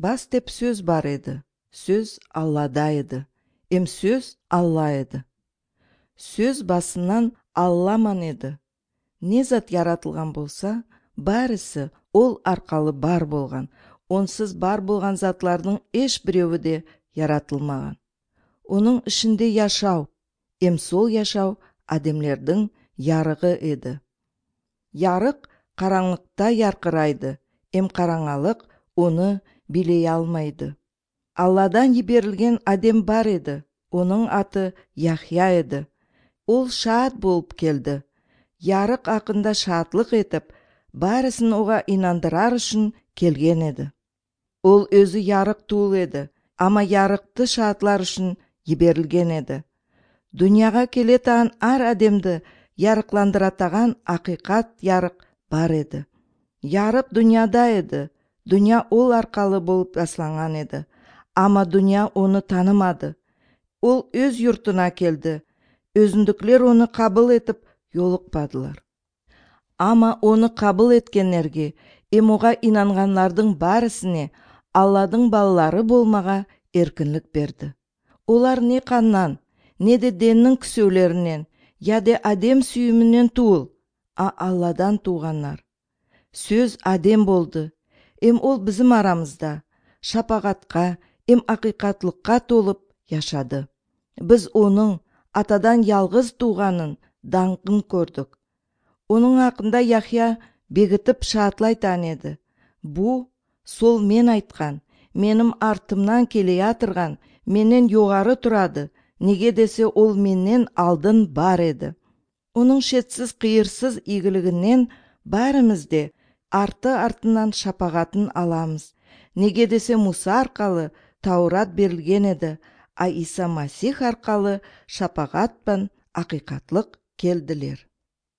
Бас деп сөз бар еді. Сөз Аллада еді. Сөз Алла еді. Сөз басынан Алламан еді. Не зат яратылған болса, бәрісі ол арқалы бар болған. Онсыз бар болған затлардың еш біреуі де яратылмаған. Оның ішінде яшау, сол яшау адамдардың ярығы еді. Ярық қараңлықта ярқырайды, қараңалық оны билей алмайды. Алладан жіберілген адам бар еді, оның аты Яхия еді. Ол шат болып келді. Ярық ақында шатлық етіп, бәрісін оға инандырар үшін келген еді. Ол өзі ярық туыл еді, ама ярықты шатлар үшін жіберілген еді. Дүнияға келетаған ар адамды ярықландыратаған ақиқат ярық бар еді. Ярық дүнияда еді, дүния ол арқалы болып асланған еді, ама дүния оны танымады. Ол өз юртына келді, өзіндіклер оны қабыл етіп жолықпадылар. Ама оны қабыл еткенлерге, оға инанғанлардың барысыне Алладың балалары болмаға еркінлік берді. Олар не қаннан, не де деннің күсеулерінен, яде адем сүйімінен туыл, Алладан туғанлар. Сөз адем болды, ол біздің арамызда, шапағатқа, ақиқатлыққа толып яшады. Біз оның атадан ялғыз туғанын даңқын көрдік. Оның ақында Яхия бегітіп шатлайтан еді. Бұ, сол мен айтқан, менің артымнан келе атырған, менен жоғары тұрады, неге десе ол менен алдын бар еді. Оның шетсіз қиырсыз игілігінен бәрімізде артынан шапағатын аламыз. Неге десе Мұса арқалы Таурат берілген еді, Иса Масих арқалы шапағат пен ақиқатлық келділер.